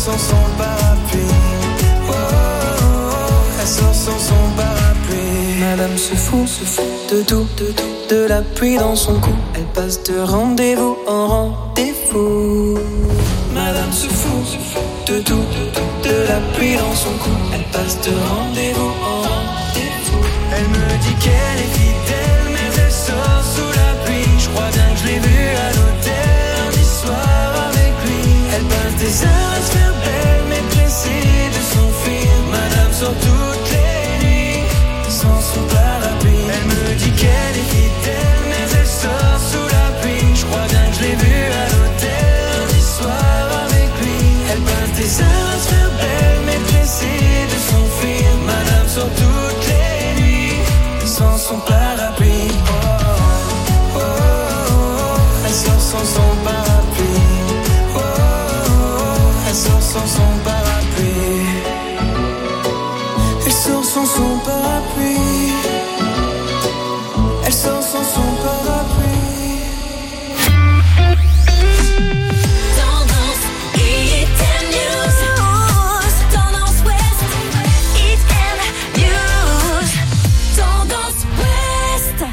sans son parapluie. Oh, oh, oh, elle sort sans son parapluie. Madame se fout de tout, de la pluie dans son cou. Elle passe de rendez-vous en rendez-vous. Madame se fout de tout, de la pluie dans son cou. Elle passe de rendez-vous en rendez-vous. Elle me dit qu'elle est fidèle, mais elle sort sous la pluie. Je crois bien que je l'ai vue à l'hôtel lundi soir avec lui. Elle passe des heures à se faire belle, mais pressée de s'enfuir. Madame sort toutes les nuits sans son parapluie. Elle me dit qu'elle est fidèle, mais elle sort sous la pluie. Je crois bien que je l'ai vue à l'hôtel lundi soir avec lui. Elle passe des heures à se faire belle, mais pressée de s'enfuir. Madame sort toutes les nuits sans son parapluie. Oh, oh, oh, oh. Elle sort sans son parapluie. Oh, oh, oh. Elle sort sans son parapluie. Elle sort sans son parapluie. Elle sort sans son parapluie. Tendance Hit and News. Tendance Ouest. Hit and News. Tendance Ouest.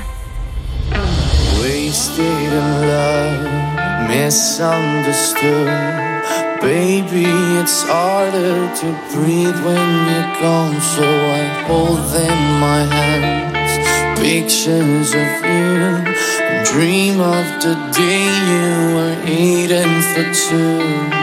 Wasted in love, misunderstood. Baby, it's harder to breathe when you're gone. So I hold in my hands pictures of you and dream of the day you were eating for two.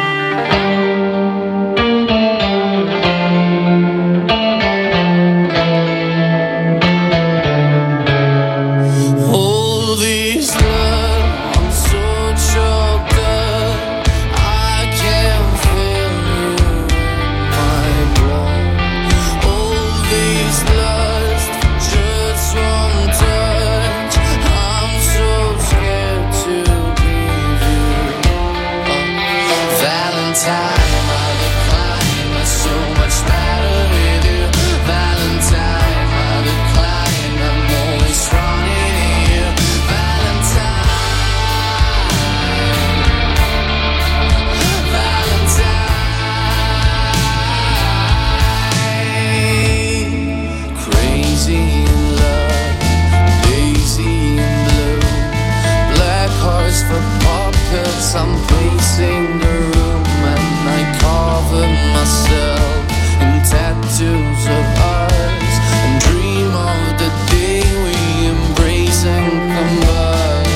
I'm pacing the room and I cover myself in tattoos of ours and dream of the day we embrace and combine.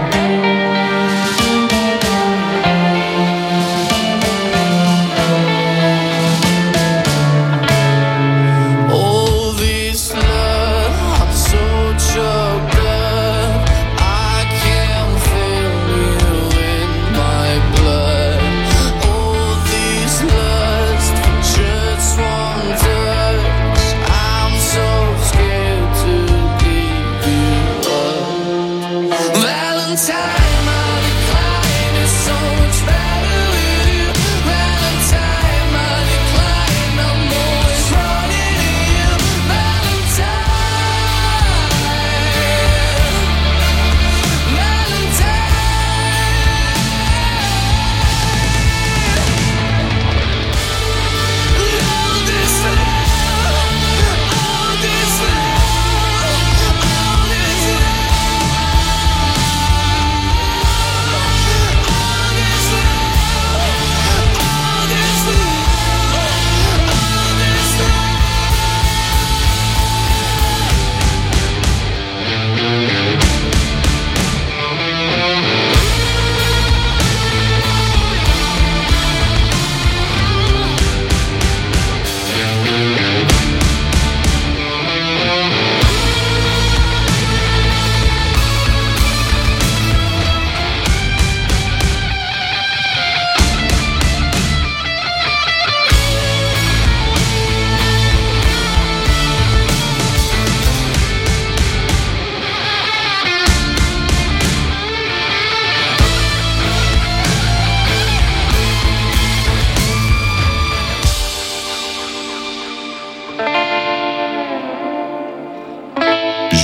All this love, I'm so choked up, I can't feel you in my blood. All this lust for just one touch,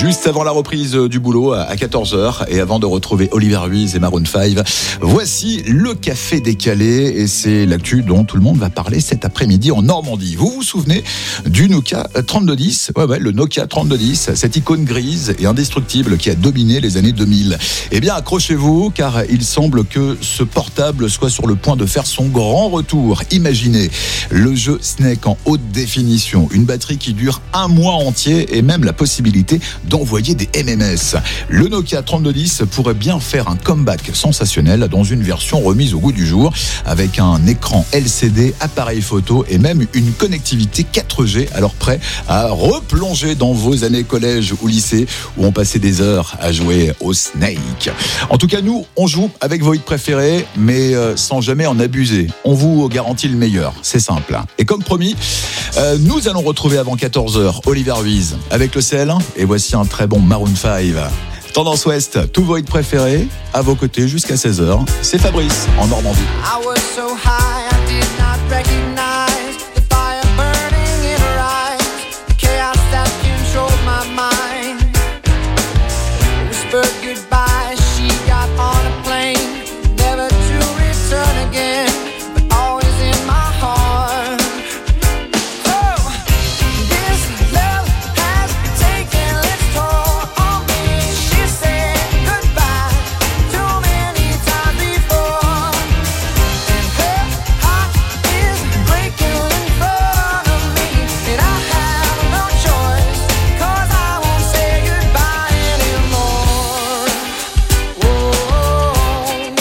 Juste avant la reprise du boulot à 14h et avant de retrouver Oliver Ruiz et Maroon 5, voici le café décalé et c'est l'actu dont tout le monde va parler cet après-midi en Normandie. Vous vous souvenez du Nokia 3210 ? Ouais, le Nokia 3210, cette icône grise et indestructible qui a dominé les années 2000. Eh bien, accrochez-vous car il semble que ce portable soit sur le point de faire son grand retour. Imaginez le jeu Snake en haute définition, une batterie qui dure un mois entier et même la possibilité d'envoyer des MMS. Le Nokia 3210 pourrait bien faire un comeback sensationnel dans une version remise au goût du jour avec un écran LCD, appareil photo et même une connectivité 4G, alors prêt à replonger dans vos années collège ou lycée où on passait des heures à jouer au Snake. En tout cas, nous, on joue avec vos hits préférés, mais sans jamais en abuser. On vous garantit le meilleur, c'est simple. Et comme promis, nous allons retrouver avant 14h Oliver Ruiz avec le CL1 et voici un très bon Maroon 5. Tendance Ouest, tous vos hits préférés, à vos côtés jusqu'à 16h. C'est Fabrice en Normandie. I was so high, I did not recognize the fire burning in her eyes, the chaos that controlled my mind. Whispered goodbye, she got on a plane, never to return again, but always in my heart. Oh, this love has taken its toll on me. She said goodbye too many times before, and her heart is breaking in front of me, and I have no choice, 'cause I won't say goodbye anymore. Whoa, whoa,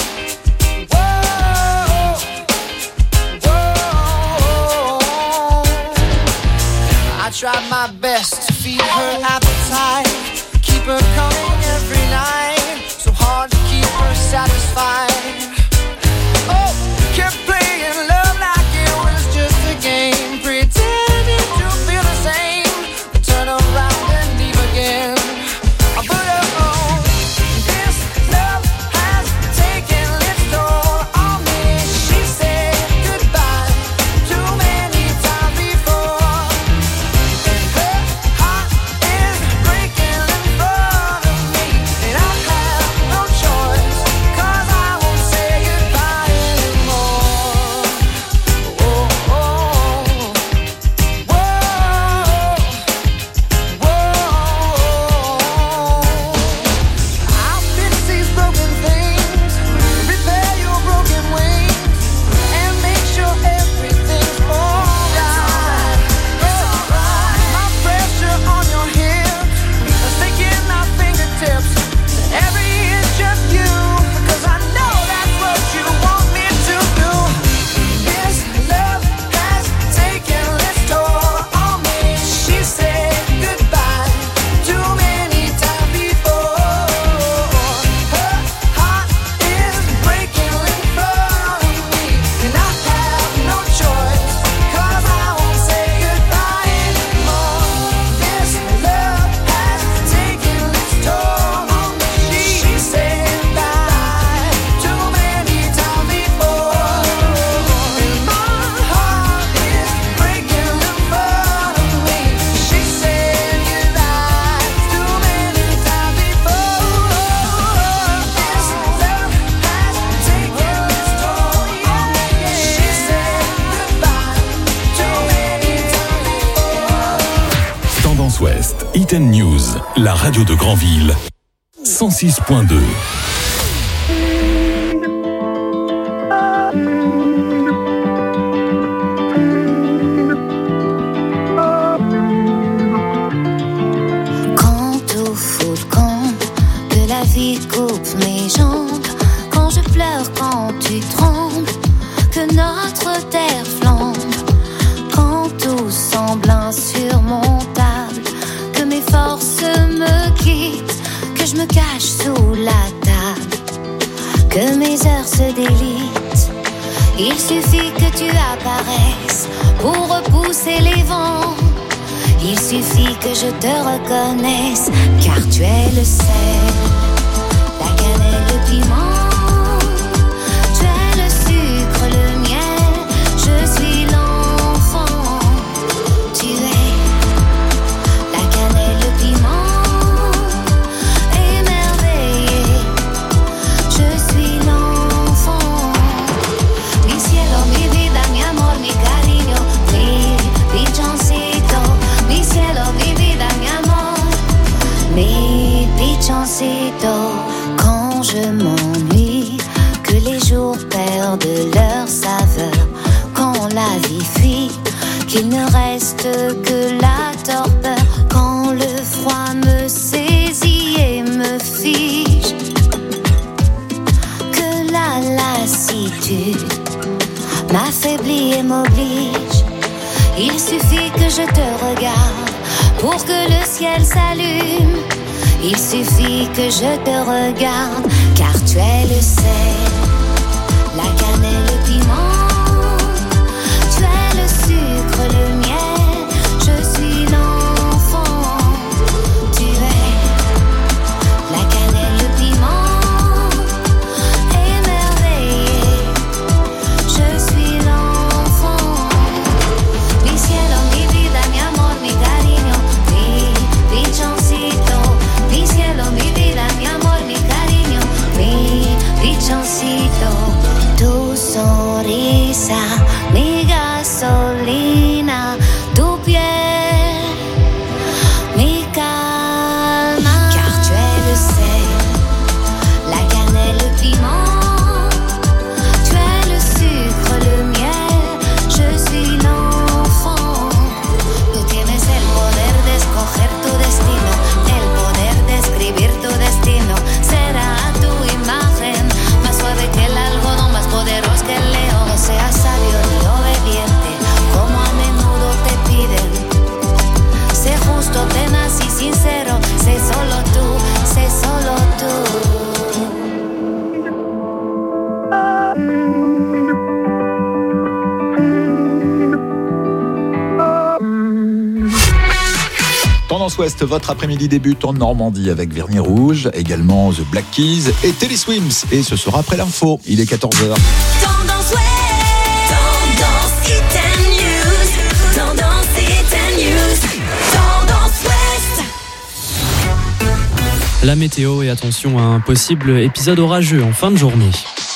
whoa. I tried my best to feed her appetite, keep her coming every night, so hard to keep her satisfied. Oh, kept playing love like it was just a game, pretending to feel the same, but turn around and leave again. But oh, this love has taken its toll on me. She said goodbye too many times before, and her heart is breaking in front of me, and I have no choice, 'cause I won't say goodbye anymore. Oh, oh, whoa, whoa. I'll fix these broken things, repair your broken wings, and make sure everything's alright. My pressure on your hips, sticking my fingertips to every inch of you, 'cause I know that's what you want me to do. This love has taken its toll on me. She said goodbye too many times before. Her heart is breaking in front of me, and I have no choice, 'cause I won't say goodbye anymore. This love has taken its toll on me. She said goodbye too many times before, and my heart is breaking in front of me. She said goodbye too many times before. This love has taken its toll on me. She said goodbye too many times before. Tendance Ouest, Hit & News, la radio de Granville, 106.2. Quand au fond le camp de la vie coupe mes jambes, quand je pleure, quand tu trembles, que notre terre flambe, quand tout semble insurmontable, que mes forces me quittent, que je me cache sous la table, que mes heures se délitent. Il suffit que tu apparaisses pour repousser les vents. Il suffit que je te reconnaisse, car tu es le sel, la cannelle, le piment. Tu es le sucre, le miel, je suis l'enfant. Tu es la cannelle, le piment. leur saveur quand la vie fuit, qu'il ne reste que la torpeur quand le froid me saisit et me fige, que la lassitude m'affaiblit et m'oblige. Il suffit que je te regarde pour que le ciel s'allume. Il suffit que je te regarde, car tu es le sel, la cannelle, le piment. Tu es le sucre, le miel, je suis l'enfant. Tu es la cannelle, le piment, émerveillé, je suis l'enfant. Mi cielo, mi vida, mi amor, mi cariño, mi pichoncito. Mi cielo, mi vida, mi amor, mi cariño, mi pichoncito. Tu sonrisa, mi gasolina, tu piel, mi calma. Car tu es le sel, la cannelle, le piment. Tu es le sucre, le miel, je suis l'enfant. Tú tienes el poder de escoger tu destino, el poder de escribir tu destino. Será a tu imagen, más suave que el algodón, más poderoso que el león. No seas sabio ni obediente, como a menudo te piden. Sé justo, tenaz y sincero, sé solo tú, sé solo tú. Tendance Ouest, votre après-midi débute en Normandie avec Vernis Rouge, également The Black Keys et Telly Swims. Et ce sera après l'info, il est 14h. Tendance Ouest, Tendance Hit and News, Tendance Hit and News, Tendance Ouest. La météo et attention à un possible épisode orageux en fin de journée.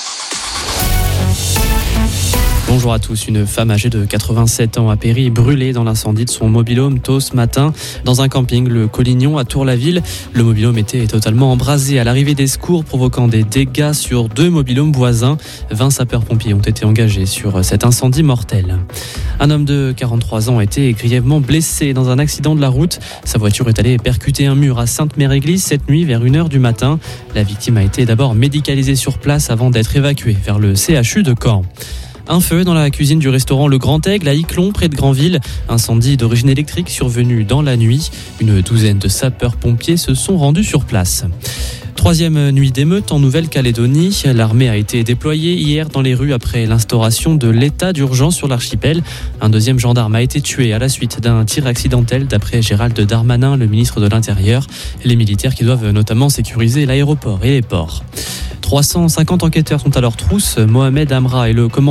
Bonjour à tous. Une femme âgée de 87 ans a péri brûlée dans l'incendie de son mobil-home tôt ce matin dans un camping, le Collignon à Tour-la-Ville. Le mobil-home était totalement embrasé à l'arrivée des secours, provoquant des dégâts sur 2 mobil-homes voisins. 20 sapeurs-pompiers ont été engagés sur cet incendie mortel. Un homme de 43 ans a été grièvement blessé dans un accident de la route. Sa voiture est allée percuter un mur à Sainte-Mère-Église cette nuit vers 1h du matin. La victime a été d'abord médicalisée sur place avant d'être évacuée vers le CHU de Caen. Un feu dans la cuisine du restaurant Le Grand Aigle à Yclon, près de Granville. Incendie d'origine électrique survenu dans la nuit. Une douzaine de sapeurs-pompiers se sont rendus sur place. 3e nuit d'émeute en Nouvelle-Calédonie. L'armée a été déployée hier dans les rues après l'instauration de l'état d'urgence sur l'archipel. Un 2e gendarme a été tué à la suite d'un tir accidentel, d'après Gérald Darmanin, le ministre de l'Intérieur. Les militaires qui doivent notamment sécuriser l'aéroport et les ports. 350 enquêteurs sont à leur trousse. Mohamed Amra est le commandant